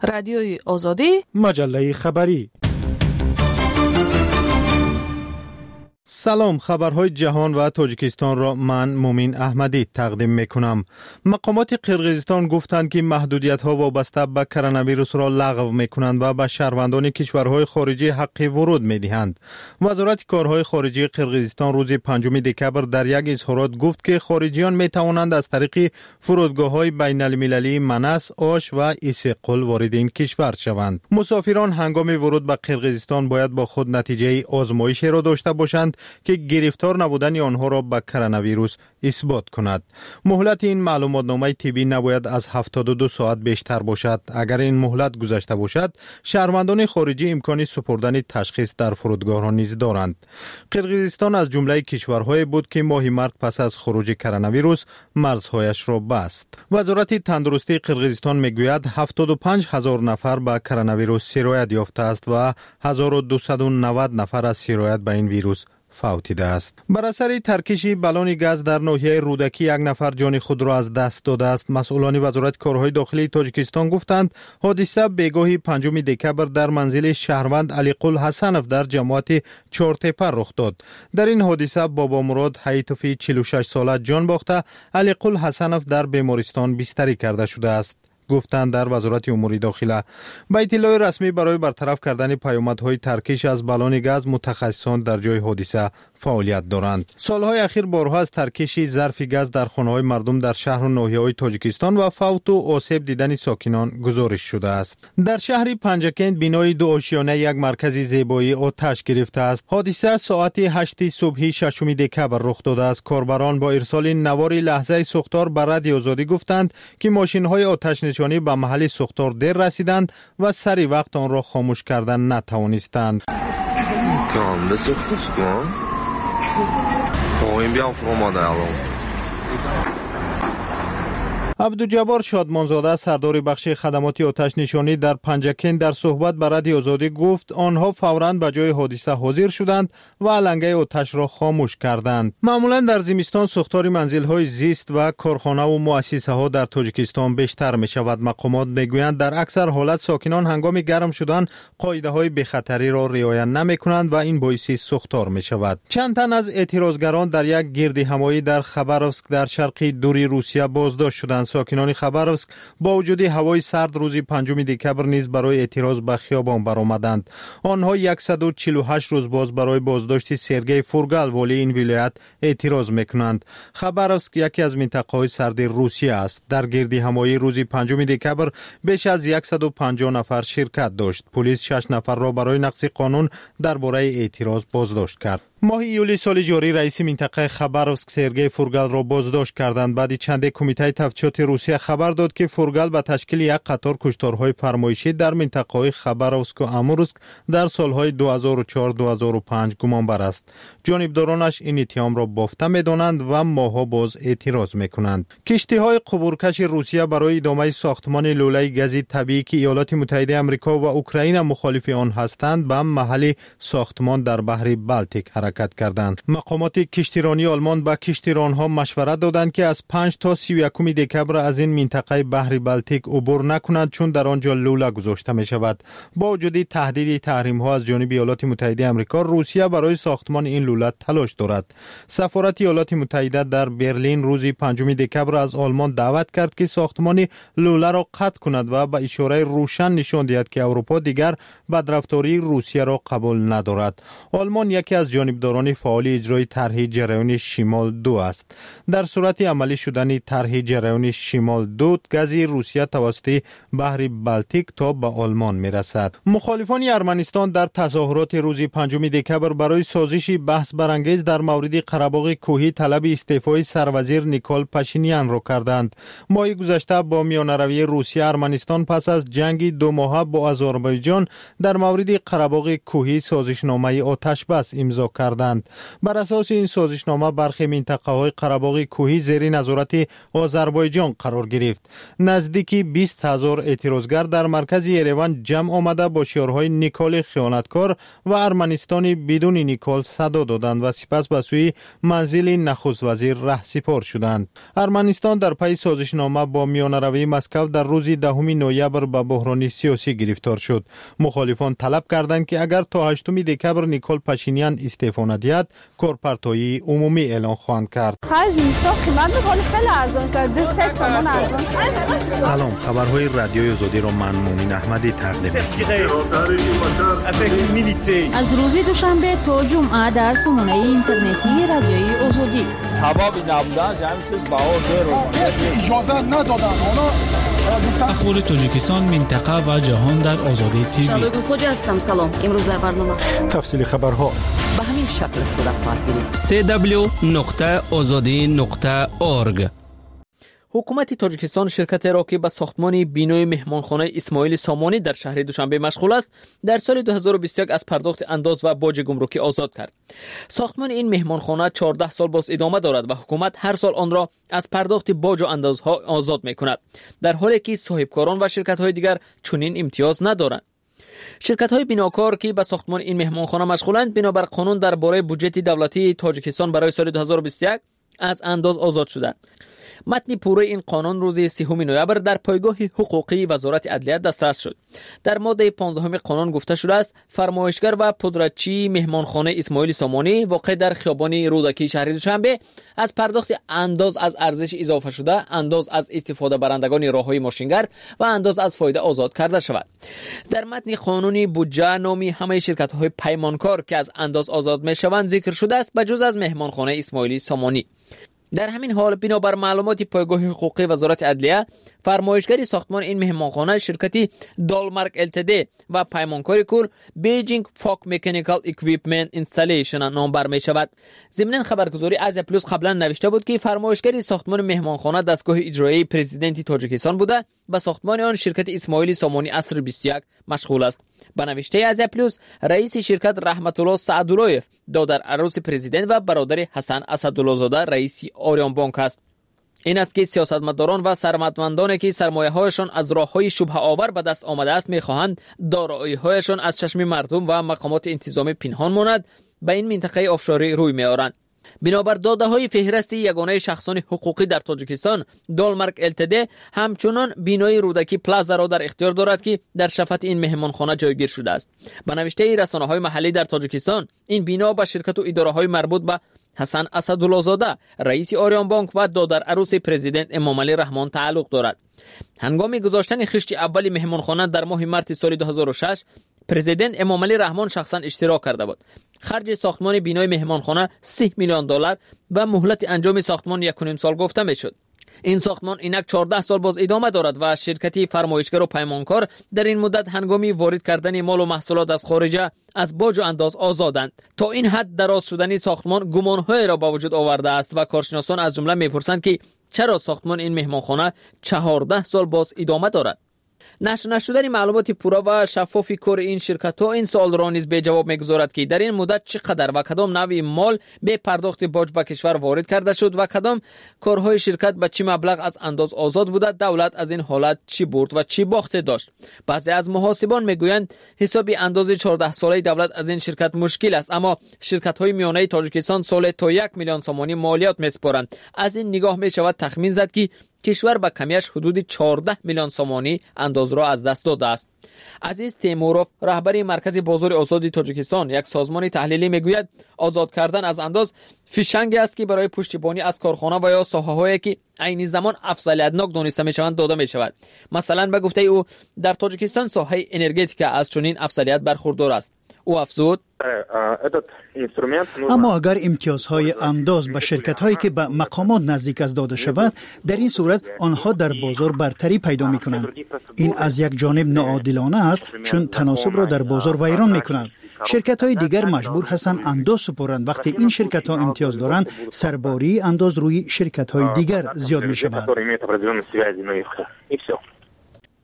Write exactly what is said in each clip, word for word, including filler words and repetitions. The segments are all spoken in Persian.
رادیوی آزادی، مجله خبری. سلام، خبرهای جهان و تاجیکستان را من مومین احمدی تقدیم میکنم. مقامات قرقیزستان گفتند که محدودیت ها وابسته به کرونا ویروس را لغو میکنند و به شهروندان کشورهای خارجی حق ورود میدهند. وزارت کارهای خارجی قرقیزستان روز پنجم دکبر در یک اظهارات گفت که خارجیان میتوانند از طریق فرودگاه‌های بین المللی منس، آش و ایسقل وارد این کشور شوند. مسافران هنگام ورود به قرقیزستان باید با خود نتیجه آزمایشی را داشته باشند که گرفتار نبودن آنها را به کرونا ویروس اثبات کند. مهلت این معلوماتنامه طبی نباید از هفتاد و دو ساعت بیشتر باشد. اگر این مهلت گذشته باشد، شهروندان خارجی امکان سپردن تشخیص در فرودگاه‌ها نیز دارند. قرقیزستان از جمله کشورهای بود که ماه مارس پس از خروج کرونا ویروس مرزهایش را بست. وزارت تندرستی قرقیزستان میگوید هفتاد و پنج هزار نفر به کرونا ویروس سرایت یافته است و هزار و دویست و نود نفر از سرایت به این ویروس فوت دیده است. بر اثر ترکش بالون گاز در ناحیه رودکی یک نفر جان خود را از دست داده است. مسئولان وزارت کارهای داخلی تاجیکستان گفتند حادثه بیگاه پنجم دکبر در منزل شهروند علیقل حسنف در جماعت چهارتپه رخ داد. در این حادثه بابا مراد حیطفی چهل و شش ساله جان باخته، علیقل حسنف در بیمارستان بستری کرده شده است، گفتند در وزارت امور داخله. با اطلاع رسمی برای برطرف کردن پیامدهای ترکش از بالون گاز، متخصصان در جای حادثه فعالیت دارند. سالهای اخیر بارها از ترکش ظرف گاز در خانه‌های مردم در شهر و ناحیه‌های تاجیکستان و فوت و آسیب دیدن ساکنان گزارش شده است. در شهر پنجکند بینای دو آشیانه یک مرکز زیبایی آتش گرفته است. حادثه ساعت هشت صبح ششم دکبر رخ داده است. کاربران با ارسال نوار لحظه سوختار به رادیو آزادی گفتند که ماشین‌های آتش نشانی به محل سوختار دیر رسیدند و سری وقت آن را خاموش کردن نتوانستند. عبدالجبار شادمانزاده سردار بخش خدمات آتش نشانی در پنجکند در صحبت با رادیو آزادی گفت آنها فوراً به جای حادثه حاضر شدند و علنگه آتش را خاموش کردند. معمولاً در زمستان سوختار منزل‌های زیست و کارخانه و مؤسسه‌ها در تاجیکستان بیشتر می‌شود. مقامات می‌گویند در اکثر حالت ساکنان هنگام گرم شدن قاعده‌های بی‌خطری را رعایت نمی‌کنند و این باعث سوختار می‌شود. چند تن از اعتراضگران در یک گردهمایی در خبروسک در شرق دوری روسیه بازداشت شدند. ساکنان خبروسک با وجود هوای سرد روز پنجم دکبر نیز برای اعتراض به خیابان برآمدند. آنها صد و چهل و هشت روز باز برای بازداشت سرگئی فورگال والی این ولایت اعتراض میکنند. خبروسک یکی از منطقه‌های سرد روسیه است. در گردهمایی روز پنجم دکبر بیش از صد و پنجاه نفر شرکت داشت. پلیس شش نفر را برای نقض قانون درباره اعتراض بازداشت کرد. ماه ایولی سال جاری رئیس منطقه خبروسک سرگئی فورگال را بازداشت کردند. بعد چند کمیته تفتیشات روسیه خبر داد که فورگال به تشکیل یک قطار کشتارهای فرمایشی در منطقه‌های خبروسک و امورسک در سالهای دو هزار و چهار دو هزار و پنج گمانبر است. جانبدارانش این اتهام را بافته می‌دانند و ماه‌ها باز اعتراض می‌کنند. کشتی‌های قبورکش روسیه برای ادامه ساختمان لوله گاز طبیعی که ایالات متحده آمریکا و اوکراین مخالف آن هستند به محل ساختمان در بحر بالتیک حرکت کردند. مقامات کشتیرانی آلمان به کشتیرانها مشورت دادند که از پنج تا سی و یک دکبر از این منطقه بحر بالتیک عبور نکنند چون در آنجا لوله گذاشته می شود. با وجود تهدید تحریم ها از جانب ایالات متحده آمریکا، روسیه برای ساختمان این لوله تلاش دارد. سفارت ایالات متحده در برلین روز پنجم دکبر از آلمان دعوت کرد که ساختمان لوله را قطع کند و با اشاره روشن نشان دهد که اروپا دیگر بدرفتاری روسیه را قبول ندارد. آلمان یکی از جانبداران فعال اجرای طرح جریان شمال دو است. در صورت عملی شدن طرح جریان شمال دو، گاز روسیه توسط بحر بالتیک تا به آلمان میرسد. مخالفان ارمنستان در تظاهرات روز پنجم دکبر برای سازش بحث برانگیز در مورد قره‌باغ کوهی طلب استعفای سروزیر نیکول پاشینیان را کردند. ماه گذشته با میانروی روسیه ارمنستان پس از جنگ دو ماهه با آذربایجان در مورد قره‌باغ کوهی سازشنامه آتش بس امضا کرد. کردند. بر اساس این سازشنامه برخی منطقه‌های قره‌باغ کوهی زیر نظارت آذربایجان قرار گرفت. نزدیکی بیست هزار اعتراضگر در مرکز یریوان جمع آمده با شعارهای نیکال خیانتکار و ارمنستان بدون نیکال صدا دادند و سپس به سوی منزل نخست وزیر رهسپار شدند. ارمنستان در پی سازشنامه با میانروی مسکو در روز دهم نوامبر به بحران سیاسی گرفتار شد. مخالفان طلب کردند که اگر تا هشتم دکبر نیکول پاشینیان استعفا ندهد کارپرتایی عمومی اعلان خواهند کرد. سلام، خبرهای رادیوی آزادی را من مومن احمدی تقدیم می‌کنم. از روز دوشنبه تا جمعه در سامانه اینترنتی رادیوی آزادی سبب نبودن همین چیز باور رو اجازه ندادن. اخبار تاجیکستان، منطقه و جهان در آزادی تیوی. شادو خوجا هستم. سلام. امروز در برنامه تفصیل خبرها به همین شکل صورت خواهد گرفت. سی دبلیو نقطه آزادی نقطه اورگ. حکومت تاجیکستان شرکت را که به ساختمان بینای مهمانخانه اسماعیل سامانی در شهر دوشنبه مشغول است در سال دو هزار و بیست و یک از پرداخت انداز و باج گمرکی آزاد کرد. ساختمان این مهمانخانه چهارده سال باز ادامه دارد و حکومت هر سال آن را از پرداخت باج و اندازها آزاد می‌کند، در حالی که صاحبکاران و شرکت‌های دیگر چنین امتیاز ندارند. شرکت‌های بناکار که به ساختمان این مهمانخانه مشغولند بنابر قانون درباره بودجت دولتی تاجیکستان برای سال دو هزار و بیست و یک از انداز آزاد شدند. متن پوره این قانون روز سوم نوامبر در پایگاه حقوقی وزارت عدلیه دسترس شد. در ماده پانزدهم قانون گفته شده است فرمایشگر و پودرچی مهمانخانه اسماعیل سامانی واقع در خیابان رودکی شهر دوشنبه از پرداخت انداز از ارزش اضافه شده، انداز از استفاده برندگان راههای ماشینگرد و انداز از فایده آزاد کرده شود. در متن قانونی بودجه نامی همه شرکت‌های پیمانکار که از انداز آزاد می‌شوند ذکر شده است بجز از مهمانخانه اسماعیل سامانی. در همین حال بنابر معلومات پایگاه حقوقی وزارت عدلیه فرمایشگری ساختمان این مهمانخانه شرکتی دالمارک التدی و پیمانکاری کل بیجینگ فاک مکانیکال اکویپمنت اینستالیشن نام بر می شود. ضمن خبرگزاری آزیا پلوس قبلا نوشته بود که فرمایشگری ساختمان مهمانخانه دستگاه اجرایی پرزیدنت تاجیکستان بوده و ساختمان آن شرکت اسماعیل سامانی عصر بیست و یک مشغول است. به نوشته آزیا پلوس رئیس شرکت رحمت الله سعداللهیف دادر عروس پرزیدنت و برادر حسن اسدالله زاده رئیس آریان بانک است. این است که سیاستمداران و ثروتمندانی که سرمایه‌هایشان از راه‌های شبهه آور به دست آمده است می‌خواهند دارایی‌هایشان از چشم مردم و مقامات انتظامی پنهان ماند به این منطقه آفشاری روی می‌آورند. بنابر داده‌های فهرست یگانه شخصان حقوقی در تاجیکستان، دالمارک التدی همچنان بینای رودکی پلازا را در اختیار دارد که در شفت این مهمانخانه جایگیر شده است. به نوشته رسانه‌های محلی در تاجیکستان، این بنا به شرکت و اداره‌های مربوط به حسن اسدالله زاده رئیس آریان بانک و دادر عروس پرزیدنت امام علی رحمان تعلق دارد. هنگام گذاشتن خشت اول مهمانخانه در ماه مارس سال دو هزار و شش پرزیدنت امام علی رحمان شخصا اشتراک کرده بود. خرج ساختمان بینای مهمانخانه سی میلیون دلار و مهلت انجام ساختمان یک و نیم سال گفته میشد. این ساختمان اینک چهارده سال باز ادامه دارد و شرکتی فرمایشگر و پیمانکار در این مدت هنگامی وارد کردن مال و محصولات از خارجه از باج و انداز آزادند. تا این حد دراز شدن ساختمان گمانهای را به وجود آورده است و کارشناسان از جمله میپرسند که چرا ساختمان این مهمانخانه چهارده سال باز ادامه دارد. نشر نشدن معلومات پورا و شفاف کار این شرکت ها این سوال را نیز به جواب میگذارد که در این مدت چقدر و کدام نوع مال به پرداخت باج به کشور وارد کرده شد و کدام کارهای شرکت به چه مبلغ از انداز آزاد بوده، دولت از این حالت چی برد و چی باخت داشت. بعضی از محاسبان میگویند حساب انداز چهارده ساله دولت از این شرکت مشکل است، اما شرکت های میانه تاجیکستان سال تا یک میلیون سامانی مالیات میسپارند. از این نگاه می شود تخمین زد که کشور با کمیش حدود چهارده میلیون سامانی انداز را از دست داده است. عزیز تیموروف رهبر مرکز بازار آزاد تاجیکستان یک سازمان تحلیلی میگوید آزاد کردن از انداز فیشنگی است که برای پشتیبانی از کارخانه و یا ساحه‌هایی که عین زمان افضلیت‌ناک دانسته میشوند داده میشود. مثلا به گفته او در تاجیکستان ساحه انرژتیک از چنین افضلیت برخوردار است. او افزود اما اگر امتیازهای انداز به شرکت‌هایی که به مقامات نزدیک از داده شود، در این صورت آنها در بازار برتری پیدا می‌کنند. این از یک جانب ناعادلانه است چون تناسب را در بازار ویران می‌کند. شرکت‌های دیگر مجبور هستند انداز سپارند. وقتی این شرکت‌ها امتیاز دارند، سرباری انداز روی شرکت‌های دیگر زیاد می‌شود.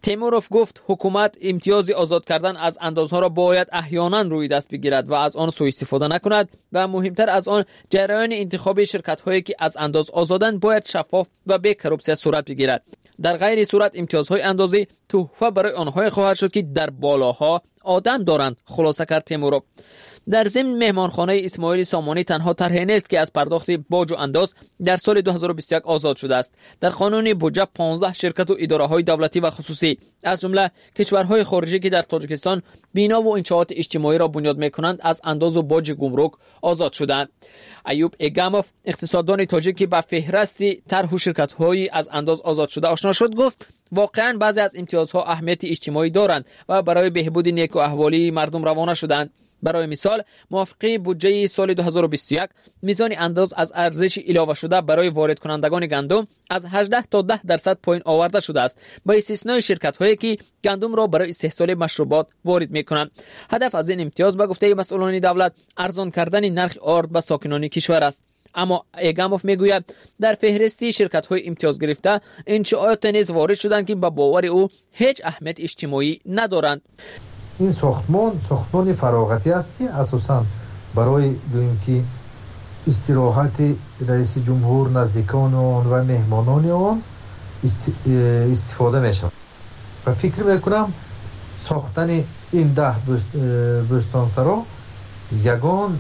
تیموروف گفت حکومت امتیاز آزاد کردن از اندازها را باید احیانا روی دست بگیرد و از آن سوء استفاده نکند و مهمتر از آن جریان انتخابی شرکت هایی که از انداز آزادند باید شفاف و بی کروپسیا صورت بگیرد. در غیر صورت امتیازهای اندازی تحفه برای آنها خواهد شد که در بالاها آدم دارند، خلاصه کرد تیموروف. در ضمن مهمانخانه اسماعیل سامانی تنها طرحی نیست که از پرداخت باج و انداز در سال دو هزار و بیست و یک آزاد شده است. در قانون بودجه پانزده شرکت و اداره‌های دولتی و خصوصی از جمله کشورهای خارجی که در تاجیکستان بنا و انشاءات اجتماعی را بنیاد می‌کنند از انداز و باج گمرک آزاد شدند. ایوب اگاموف اقتصاددان تاجیک که به فهرست طرح و شرکت‌های از انداز آزاد شده آشنا شد گفت واقعاً بعضی از امتیازها اهمیت اجتماعی دارند و برای بهبود نیک و احوالی مردم روانه شدند. برای مثال موافقه بودجه سال دو هزار و بیست و یک میزان انداز از ارزش اضافه شده برای وارد کنندگان گندم از هجده تا ده درصد پایین آورده شده است، با استثنای شرکت هایی که گندم را برای استحصال مشروبات وارد میکنند. هدف از این امتیاز به گفته مسئولان دولت ارزان کردن نرخ آرد به ساکنان کشور است. اما اگاموف میگوید در فهرستی شرکت های امتیاز گرفته انشاءات نیز وارد شدند که به باور او هیچ اهمیت اجتماعی ندارند. این ساختمان ساختمان فراغتی است که اساساً برای گوییم که استراحت رئیس جمهور، نزدیکان آن و مهمانان آن استفاده میشه و فکر میکنم ساختن این ده بستانسرا یگان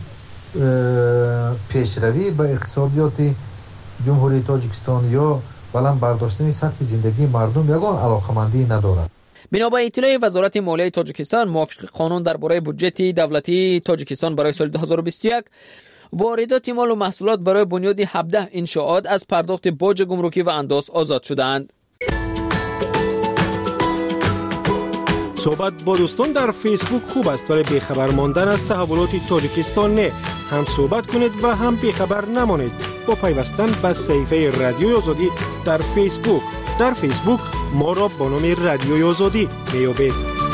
پیشروی به اقتصادیات جمهوری تاجیکستان یا بلند برداشتن سطح زندگی مردم یگان علاقمندی ندارد. بنابر اطلاع وزارت مالیه تاجیکستان، موافق قانون درباره بودجه دولتی تاجیکستان برای سال دو هزار و بیست و یک، واردات مال و محصولات برای بنیاد هفده انشاءات از پرداخت باج گمرکی و انداز آزاد شدند. صحبت با دوستان در فیسبوک خوب است، ولی بیخبر ماندن از تحولات تاجیکستان نه. هم صحبت کنید و هم بیخبر نمانید با پیوستن به صفحه رادیوی آزادی در فیسبوک. در فیسبوک ما را با نام رادیوی آزادی میابید.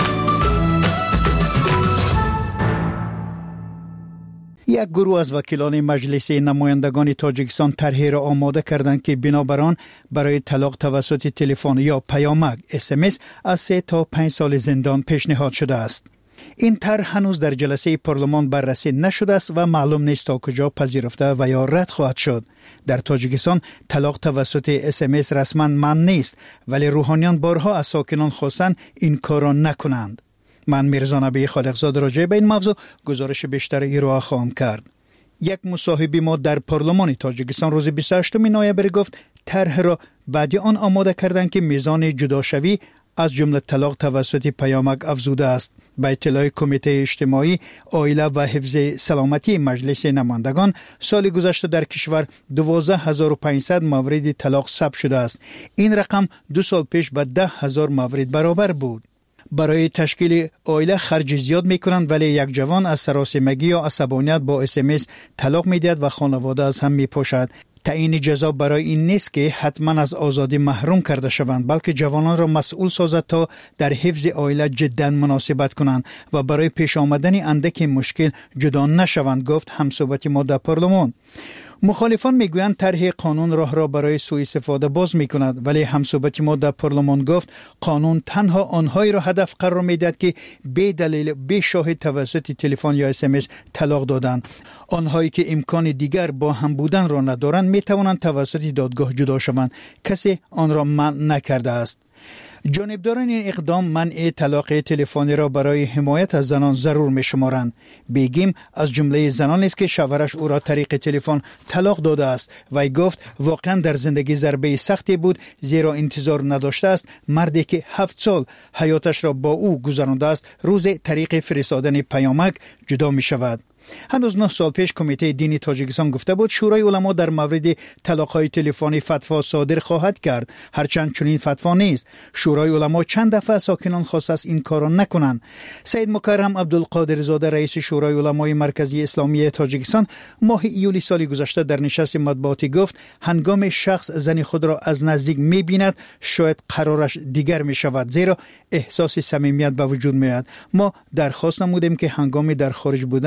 یک گروه از وکیلان مجلس نمایندگان تاجیکستان طرحی را آماده کردند که بنابر آن برای طلاق توسط تلفن یا پیامک اس ام اس از سه تا پنج سال زندان پیشنهاد شده است. این طرح هنوز در جلسه پارلمان بررسی نشده است و معلوم نیست تا کجا پذیرفته و یا رد خواهد شد. در تاجیکستان طلاق توسط اس ام اس رسما ممنوع نیست، ولی روحانیان بارها از ساکنان خواستند این کار را نکنند. من میرزا نبی خالقزاده راجع به این موضوع گزارش بیشتر ایرا خواهم کرد. یک مصاحبه ما در پارلمان تاجیکستان روز بیست و هشتم نوامبر گفت طرح را بعد آن آماده کردند که میزان جداشوی از جمله طلاق توسط پیامک افزوده است. به اطلاع کمیته اجتماعی، عائله و حفظ سلامتی مجلس نمایندگان، سال گذشته در کشور دوازده هزار و پانصد مورد طلاق ثبت شده است. این رقم دو سال پیش به ده هزار مورد برابر بود. برای تشکیل عائله خرج زیاد میکنند، ولی یک جوان از سراسیمگی یا عصبانیت با اس ام اس طلاق میدهد و خانواده از هم میپاشد. تعیین جزا برای این نیست که حتما از آزادی محروم کرده شوند، بلکه جوانان را مسئول سازد تا در حفظ عائله جدا مناسبت کنند و برای پیش آمدن اندک مشکل جدا نشوند، گفت همصحبت ما در پارلمان. مخالفان میگویند طرح قانون راه را برای سوء استفاده باز میکند، ولی همصحبت ما در پارلمان گفت قانون تنها آنهایی را هدف قرار میدهد که بی دلیل بی شاهد توسط تلفن یا اس ام اس طلاق دادند. آنهایی که امکان دیگر با هم بودن را ندارند میتوانند توسط دادگاه جدا شوند. کسی آن را منع نکرده است. جانبداران این اقدام منع طلاق تلفنی را برای حمایت از زنان ضرور می شمارند. بیگیم از جمله زنان است که شوهرش او را طریق تلفن طلاق داده است. وی گفت واقعا در زندگی ضربه سختی بود، زیرا انتظار نداشته است مردی که هفت سال حیاتش را با او گذرانده است روز طریق فرستادن پیامک جدا می شود. هنوز نه سال پیش کمیته دینی تاجیکستان گفته بود شورای علما در مورد طلاق‌های تلفنی فتوا صادر خواهد کرد، هرچند چنین فتوا نیست. شورای علما چند دفعه ساکنان خواست است این کار را نکنند. سید مکرم عبدالقادر زاده رئیس شورای علمای مرکزی اسلامی تاجیکستان ماه ایولی سال گذشته در نشست مطبوعاتی گفت هنگام شخص زن خود را از نزدیک می‌بیند شاید قرارش دیگر می‌شود، زیرا احساس صمیمیت به وجود میاد. ما درخواست نمودیم که هنگام در خارج بودن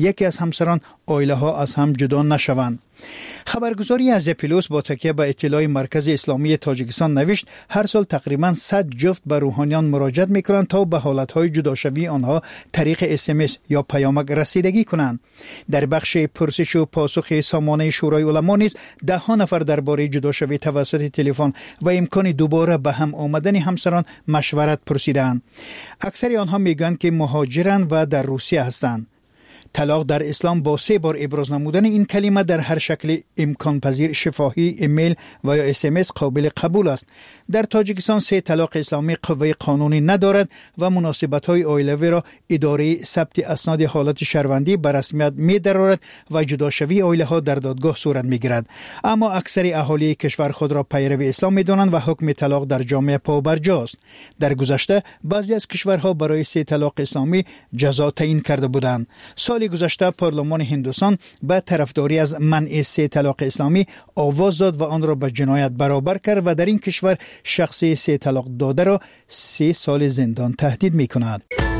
یکی از همسران عائله ها از هم جدا نشوند. خبرگزاری از اپیلوس با تکیه به اطلاع مرکز اسلامی تاجیکستان نوشت هر سال تقریباً صد جفت به روحانیان مراجعت میکنند تا به حالتهای جداشوی آنها طریق اس ام اس یا پیامک رسیدگی کنند. در بخش پرسش و پاسخ سامانه شورای علما نیز ده ها نفر درباره جداشوی توسط تلفن و امکان دوباره به هم آمدن همسران مشورت پرسیدند. اکثر آنها میگویند که مهاجرند و در روسیه هستند. طلاق در اسلام با سه بار ابراز نمودن این کلمه در هر شکل امکان پذیر، شفاهی، ایمیل و یا اس ام اس قابل قبول است. در تاجیکستان سه طلاق اسلامی قوه قانونی ندارد و مناسبت‌های عائلوی را اداره ثبت اسناد حالت شهروندی به رسمیت می‌درآورد و جداشوی عائله‌ها در دادگاه صورت می‌گیرد. اما اکثر اهالی کشور خود را پیرو اسلام می‌دانند و حکم طلاق در جامعه پابرجاست. در گذشته بعضی از کشورها برای سه طلاق اسلامی جزا تعیین کرده بودند. سال گذشته پارلمان هندوستان به طرفداری از منع سه طلاق اسلامی آواز داد و آن را به جنایت برابر کرد و در این کشور شخص سه طلاق داده را سه سال زندان تهدید می کند.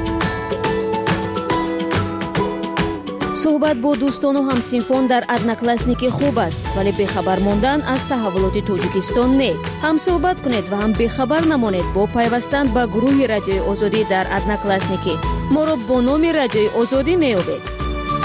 صحبت با دوستان و همسینفون در ادناکلاسنیکی خوب است، ولی بخبر موندن از تحولات تاجیکستان نه. هم صحبت کنید و هم بخبر نمانید با پیوستن به گروه رادیوی آزادی در ادناکلاسنیکی. ما را با نام رادیوی آزادی می‌یابید.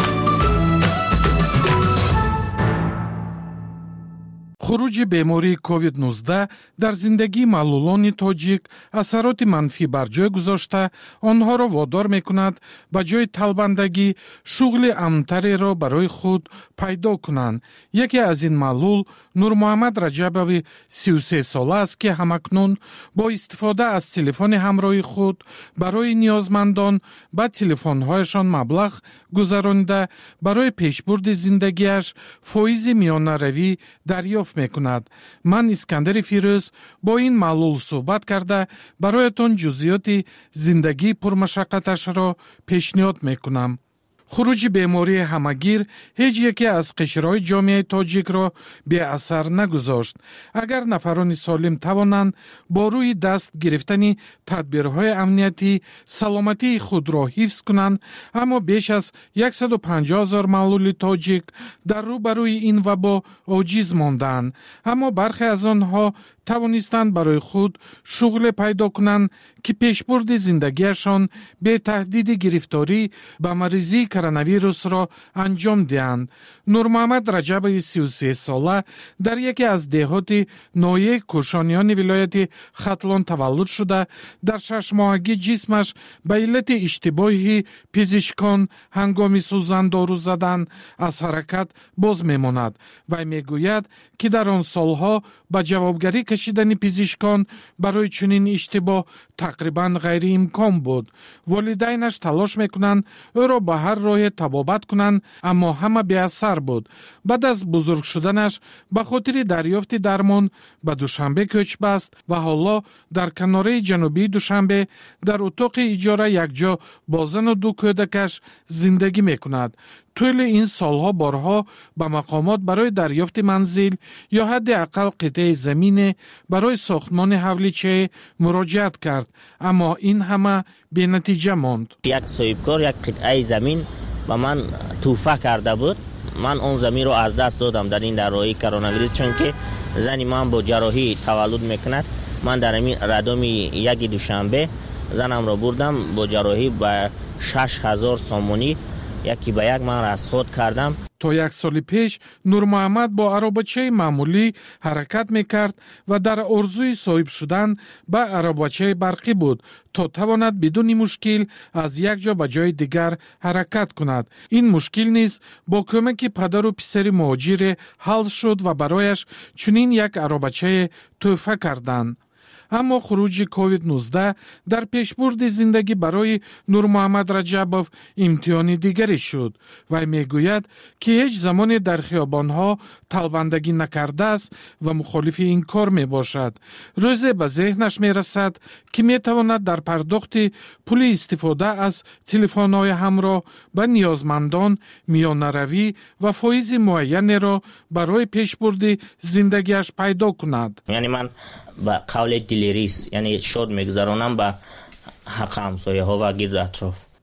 خروج بیماری کووید نوزده در زندگی معلولان تاجیک اثرات منفی بر جای گذاشته آنها را وادار میکند به جای طلبندگی شغل امن‌تری را برای خود پیدا کنند. یکی از این معلول نور محمد رجبوی سی و سه ساله است که همکنون با استفاده از تلفن همراه خود برای نیازمندان به تلفن‌هایشان مبلغ گذرانده برای پیشبرد زندگیش فایز میانه‌روی دریافت میکند. من اسکندر فیروز با این معلول صحبت کرده برایتان جزئیات زندگی پرمشقتش را پیشنهاد میکنم. خروج بیماری همگیر هیچ یکی از قشرهای جامعه تاجیک را به اثر نگذاشت. اگر نفران سالم توانند با روی دست گرفتن تدبیرهای امنیتی سلامتی خود را حفظ کنند، اما بیش از صد و پنجاه هزار معلول تاجیک در روبروی این وبا عاجز ماندند. اما برخی از آنها توانستند برای خود شغل پیدا کنند که پیشبرد زندگیشان به تهدید گرفتاری به مریضی کرونا ویروس را انجام دهند. نور محمد رجبی سی و سه ساله در یکی از دهات ناحیه کوشانیان ولایت ختلان تولد شده در شش ماهگی جسمش به علت اشتباهی پزشکان هنگام سوزن دارو زدن از حرکت باز میماند و میگوید که در آن سالها با جوابگری کشیدن پزشکان برای چنین اشتباه تقریبا غیر امکان بود. والدینش تلاش میکنند او را به هر راه طبابت کنند، اما همه بی اثر بود. بعد از بزرگ شدنش به خاطر دریافت درمان به دوشنبه کوچ بست و حالا در کناره جنوبی دوشنبه در اتاق اجاره یکجا با زن و دو کودکش زندگی میکند. طول این سالها بارها به مقامات برای دریافت منزل یا حداقل قطعه زمین برای ساختمان حولیچه مراجعت کرد، اما این همه بی نتیجه ماند. یک صاحبکار یک قطعه زمین به من توفه کرده بود. من اون زمین رو از دست دادم در این دوران کرونا ویروس، چون که زنی من با جراحی تولد میکند. من در این ردام یک دوشنبه زنم رو بردم با جراحی به شش هزار سامانی یکی به یک من رصد کردم. تا یک سال پیش نور محمد با عربچه معمولی حرکت میکرد و در آرزوی صاحب شدن به عربچه برقی بود تا تواند بدون مشکل از یک جا به جای دیگر حرکت کند. این مشکل نیز با کمک پدر و پسر مهاجر حل شد و برایش چنین یک عربچه تحفه کردند. اما خروج کووید نوزده در پیشبرد زندگی برای نور محمد رجبوف امتحان دیگری شد و میگوید که هیچ زمان در خیابانها طلبندگی نکرده است و مخالف این کار می باشد. روزی به ذهنش می رسد که می تواند در پرداخت پول استفاده از تلفن‌های همراه به نیازمندان میانه‌روی و فایز معین را برای پیشبرد زندگیش پیدا کند. یعنی من با قول دلیریس یعنی شد میگذرانم با حق همسایه ها و گرد اطراف.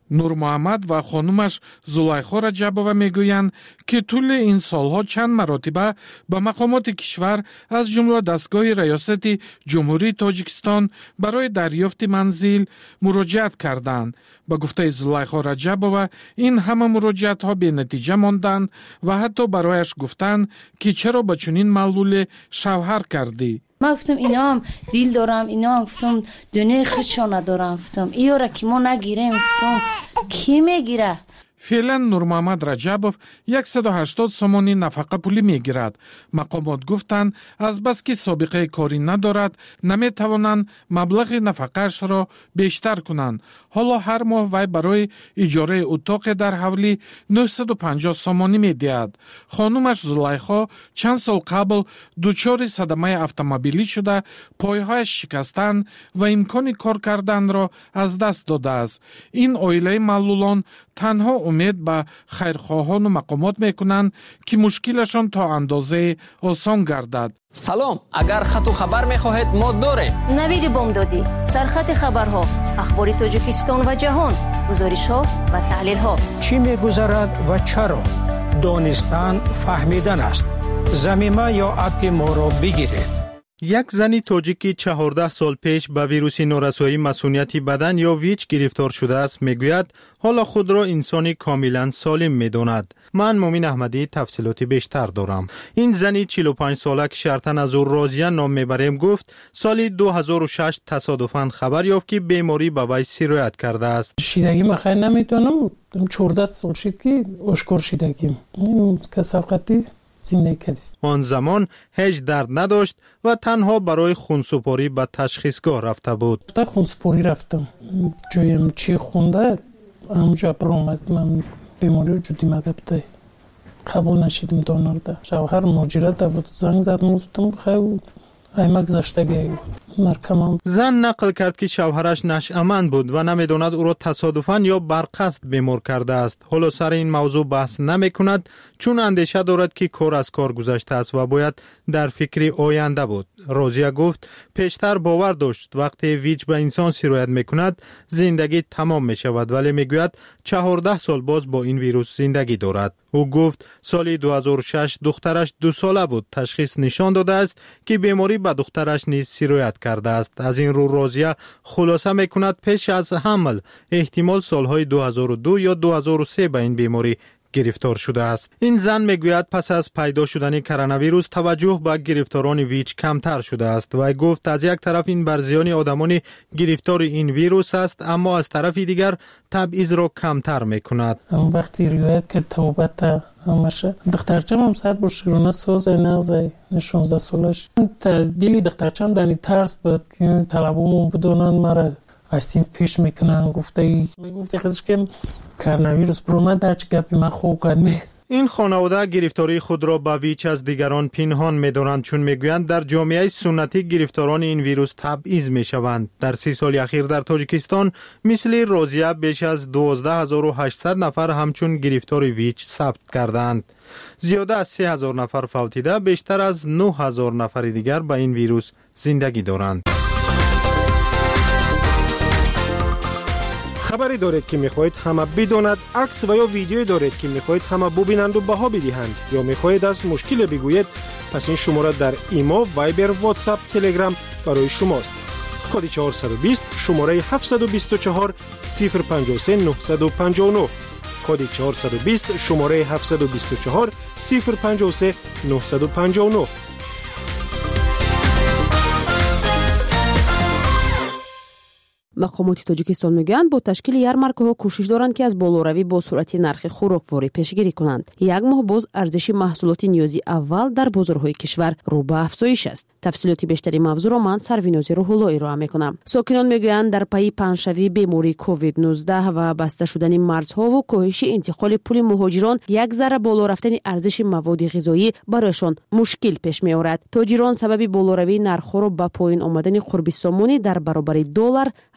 نور محمد و خانمش زلیخا رجبووا میگویند که طول این سالها چند مرتبه به مقامات کشور از جمله دستگاه ریاست جمهوری تاجیکستان برای دریافت منزل مراجعت کردند. با گفته زلیخا رجبووا این همه مراجعت ها به نتیجه ماندند و حتی برایش گفتند که چرا به چنین معلول شوهر کردی. من گفتم اینا هم دیل دارم، اینا هم گفتم دنیای خودشان ندارم، گفتم ایو را که ما نگیریم، گفتم کی میگیره؟ فعلا نور محمد رجبوف صد و هشتاد سومانی نفقه پولی میگیرد. مقامات گفتند از بس که سابقه کاری ندارد نمیتوانند مبلغ نفقهش را بیشتر کنند. حالا هر ماه وی برای اجاره اتاق در حوالی نهصد و پنجاه سومانی میدهد. خانومش زلیخا چند سال قبل دچار صدمه اتومبیلی شده پایهایش شکستند و امکان کار کردن را از دست داده است. این عائله معلولان تنها امید به خیرخواهان و مقامات میکنند که مشکلشان تا اندازه آسان گردد. سلام، اگر خط و خبر میخواهید ما داریم. نوید بامدادی، سرخط خبرها، اخبار تاجیکستان و جهان، گزارش ها و تحلیل ها. چی میگذرد و چرا؟ دانستن فهمیدن است. زمینه یا اپ ما را بگیرید. یک زنی تاجیکی چهارده سال پیش به ویروس نورسایی مسئولیت بدن یا ویچ گرفتار شده است میگوید حالا خود را انسانی کاملا سالم میداند. من مومین احمدی تفصیلاتی بیشتر دارم. این زنی چهل و پنج ساله که شرطاً از او راضیه نام میبریم گفت سال دو هزار و شش تصادفاً خبر یافت که بیماری به وی سیرایت کرده است. شیدگی من خیلی نمیدونم، چهارده سال شد که اشکار شیدگیم. این کثافتی آن زمان هیچ درد نداشت و تنها برای خونسپاری به تشخیصگاه رفته بود. تا خونسپاری رفتم، جویم چی خونده همجا برآمد، من بیماری وجودی مگبته قبول نشیدم دانار ده. شوهر مهاجرت ده بود، زنگ زدم گفتم خیلی ایمک زشتگی مرکمم. زن نقل کرد که شوهرش نشأمند بود و نمیداند او را تصادفاً یا برقصد بیمار کرده است. حالا سر این موضوع بحث نمی کند چون اندیشه دارد که کار از کار گذشته است و باید در فکر آینده بود. راضیه گفت پیشتر باور داشت وقتی ویچ به انسان سیرایت می کند زندگی تمام می شود، ولی می گوید چهارده سال باز با این ویروس زندگی دارد. او گفت سال دو هزار و شش دخترش دو ساله بود. تشخیص نشان داده است که بیماری به دخترش نیز سیرایت کرده است. از این رو راضیه خلاصه می کند پیش از حمل احتمال سالهای دو هزار و دو یا دو هزار و سه به این بیماری گرفتار شده است. این زن میگوید پس از پیدا شدن کرونا ویروس توجه به گرفتاران ویچ کمتر شده است و گفت از یک طرف این بر زیان آدمان گرفتار این ویروس است اما از طرف دیگر تبعیض را کمتر میکند. وقتی روایت کرد توبت همشه دخترچم هم سر با شرونه سوز نغزه شانزده سالش دیلی دخترچم دنی ترس بود که طلبومون بدونن مرا استیم پیش میکنن. گفته ای گفته خودش که کرونا ویروس برآمد در چه گپی من خوب قدمی. این خانواده گرفتاری خود را به ویچ از دیگران پنهان می‌دارند چون میگویند در جامعه سنتی گرفتاران این ویروس تبعیض میشوند. در سی سال اخیر در تاجیکستان مثل راضیه بیش از دوازده هزار و هشتصد نفر همچون گرفتار ویچ ثبت کردند. زیاده از سه هزار نفر فوتیده، بیشتر از نه هزار نفر دیگر به این ویروس زندگی دارند. خبری دارید که میخواهید همه بداند، عکس و یا ویدیویی دارید که میخواهید همه ببینند و بها بدهند یا میخواهید از مشکل بگویید، پس این شماره در ایما، وایبر، واتساپ، تلگرام برای شماست. کد چهارصد و بیست شماره هفتصد و بیست و چهار صفر پنجاه و سه نهصد و پنجاه و نه. کد چهارصد و بیست شماره هفتصد و بیست و چهار صفر پنجاه و سه نهصد و پنجاه و نه. مقامات تاجیکستان میگویند با تشکیل یارمارکه‌ها کوشش دارند که از بالوروی با سرعت نرخ خوراکواری پیشگیری کنند. یک ماه باز ارزش محصولات نیازی اول در بازارهای کشور رو به افزایش است. تفصیلات بیشتری موضوع را من سرویناز روح‌الله ارائه میکنم. ساکنان میگویند در پی پنجشوی بیماری کووید نوزده و بسته شدن مرزها و کاهش انتقال پول مهاجران یک ذره بالا رفتن ارزش مواد غذایی برایشان مشکل پیش میآورد. تاجران سبب بالوروی نرخ‌ها را به پایین آمدن قرب سامانی در برابر دلار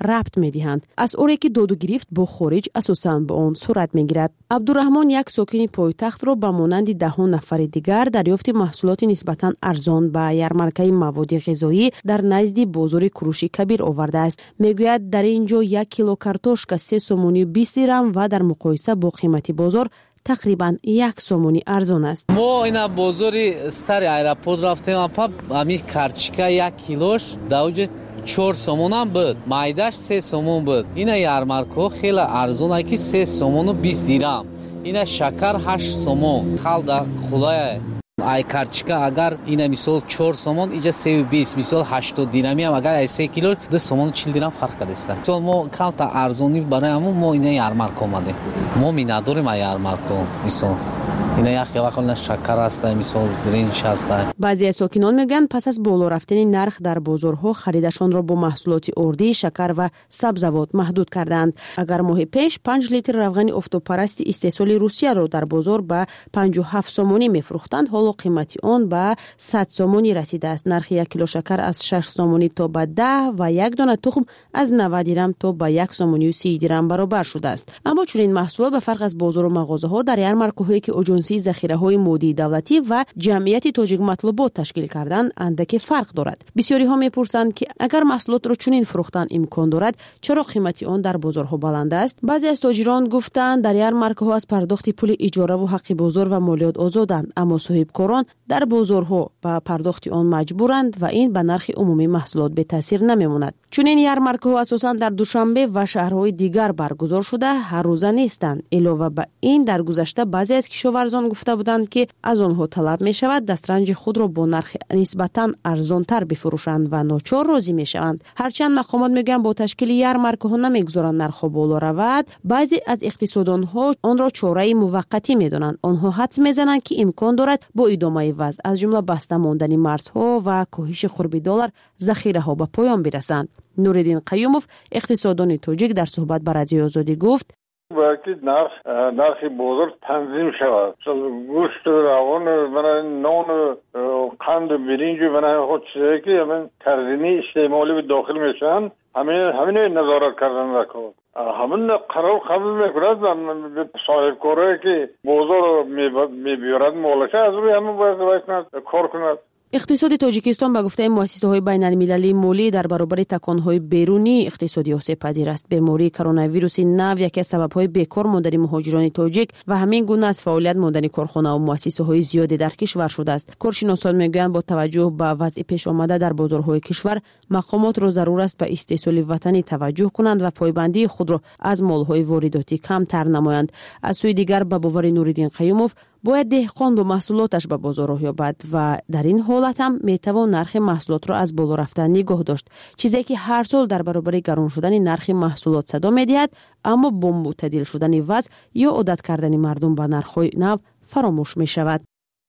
ربط می‌دهند. از اوری که داد و گرفت با خارج اساساً با آن صورت می‌گیرد. عبدالرحمن یک ساکن پایتخت را به مانند ده نفر دیگر دریافت محصولات نسبتاً ارزان به یارمارکه مواد غذایی در نزد بازار کروشی کبیر آورده است. میگوید در اینجا یک کیلو کارتوشک سه سومونی بیست درم و در مقایسه با قیمت بازار تقریبا یک سومونی ارزان است. ما اینا بازاری ستر ایرپورت رفتیم اپا امی کارچکا یک کیلوش دوج چهار سومون هم بود، مایداش سه سومون بود. اینا یارمارکو خیلی ارزونه که سه سومون و بیست درم. اینا شکر هشت سومون. خالدا خدای ای کارچکا اگر اینا مثال چهار سومون اینجا سه و بیست، مثال هشتاد درمی هم اگر سه کیلو دو سومون و چهل درم فرق داشته. مثال ما کم تا ارزونی برای همون ما اینا یارمارک اومده. ما می نداریم یارمارکو مثال اینا یک وقت شکر است، مثال برنج است. بعضی از ساکنان میگن پس از بالا رفتن نرخ در بازارها خریدشان را با محصولات اردی، شکر و سبزیجات محدود کردند. اگر ماه پیش پنج لیتر روغن افتوپرست استحصال روسیه را در بازار به پنجاه و هفت سومونی میفروختند، حالا قیمت آن به صد سومونی رسیده است. نرخ یک کیلو شکر از شش سومونی تا به ده و یک دانه تخم از نود درم تا به یک سومونی و سی درم برابر شده است. اما چون این محصولات به فرق از بازار و مغازه‌ها در یارمارک‌هایی که اجنسی ذخیره‌های مودی دولتی و جمعیت تاجیک مطلوبات تشکیل کردند اندکی فرق دارد. بسیاری ها میپرسند که اگر محصولات را چنین فروختن امکان دارد چرا قیمت آن در بازارها بلند است؟ بعضی از تاجران گفتند در یارمارک‌ها از پرداخت پول اجاره و حق بازار و مالیات آزادند، اما صاحبکاران در بازارها به پرداخت آن مجبورند و این به نرخ عمومی محصولات به تاثیر نمیماند. چون این یارمارک‌ها اساساً در دوشنبه و شهرهای دیگر برگزار شده هر روزه نیستند. علاوه بر این در گذشته بعضی از کشاورزان گفته بودند که از آنها طلب می شود دسترنج خود را با نرخ نسبتاً ارزانتر بفروشند و ناچار راضی می شوند. هرچند مقامات میگن با تشکیل یارمارک‌ها نمیگذارند نرخ بالا رود، بعضی از اقتصاددانها آن را چاره موقتی میدانند. آنها حدس میزنند که امکان دارد با ادامه وضع از جمله بسته ماندن مرزها و کاهش قرب دلار ذخیره ها به پایان برسند. نوردین قیوموف اقتصاددان تاجیک در صحبت با رادیو آزادی گفت باید نرخ نرخ بازار تنظیم شود. گوشت روان برای نان قند برنج برای خود چیزی که همین ترزینی استعمالی به داخل میشن همین همین نظارت کردن رکود. همین قرار قبول میکند و صاحب کاری که بازار میبیارد مالشه از روی همین باید کار کند. اقتصاد تاجیکستان به گفته مؤسسه‌های بین‌المللی مالی در برابر تکان‌های بیرونی اقتصادی آسیب پذیر است. بیماری کرونا ویروس نو یکی از سبب‌های بیکار ماندن مهاجران تاجیک و همین گونه از فعالیت ماندن کارخانه و مؤسسه‌های زیادی در کشور شده است. کارشناسان میگویند با توجه به وضع پیش آمده در بازارهای کشور مقامات را ضرور است به استحصال وطنی توجه کنند و پایبندی خود را از مال‌های وارداتی کمتر نمایند. از سوی دیگر به باور نوردین قیوموف باید دهقان با محصولاتش به بازار راه یابد و در این حالت هم میتوان نرخ محصولات را از بالا رفتن نگاه داشت، چیزی که هر سال در برابر گران شدن نرخ محصولات صدا میدهد، اما با معتدل شدن وضع یا عادت کردن مردم به نرخ‌های نو فراموش می شود.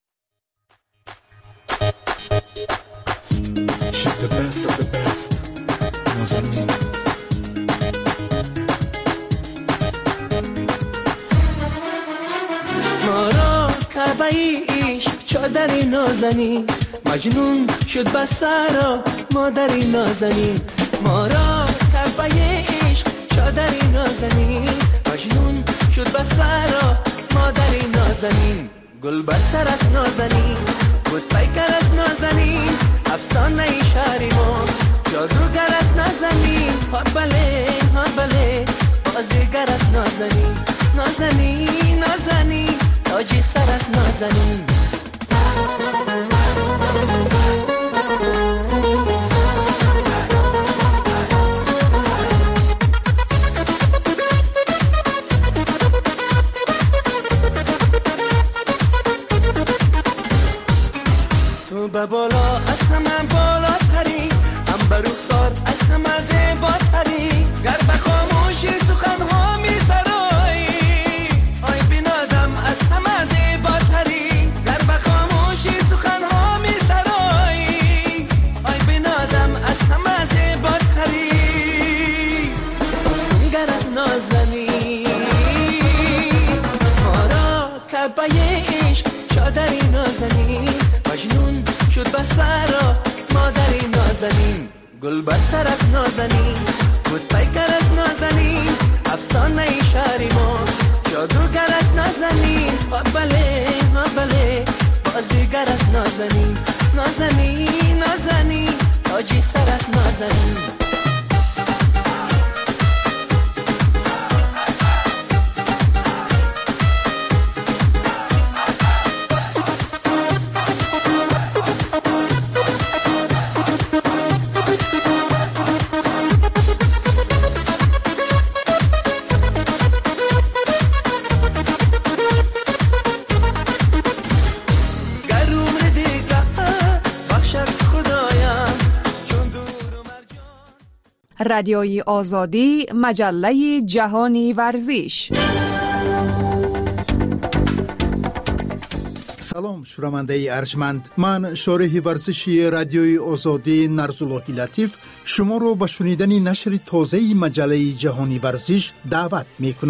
کعبه‌ایش چادری نازنی مجنون شد بسرا مادری نازنی ما را کعبه‌ایش چادری نازنی مجنون شد بسرا مادری نازنی گل بر سر از نازنی بود پیکر از نازنی افسانه ای شهری ما جادوگر از نازنی ها بله ها بله بازیگر از نازنی نازنی نازنی تاجی سر از نازنین تو به بالا از همه بالا تری هم به رخسار از همه زیبا تری گر به خاموشی سخنها می سرایی آی بنازم از همه زیبا تری گر به خاموشی سخنها می سرایی آی بنازم از همه زیبا تری افسونگر از نازنی ما را کعبه عشق شادری نازنی مجنون شد بسرا مادری نازنین گل بر سر از نازنین بود پیکر از نازنین افسانه شهر ما جادوگر از نازنین بله بله بازیگر از نازنین نازنین نازنین تاجی سر از نازنین رادیوی آزادی، مجله جهانی ورزش. سلام شنونده ارجمند، من شارح ورزشی رادیوی آزادی نرزاللهی لطیف شما رو به شنیدن نشر تازه مجله جهانی ورزش دعوت میکنم.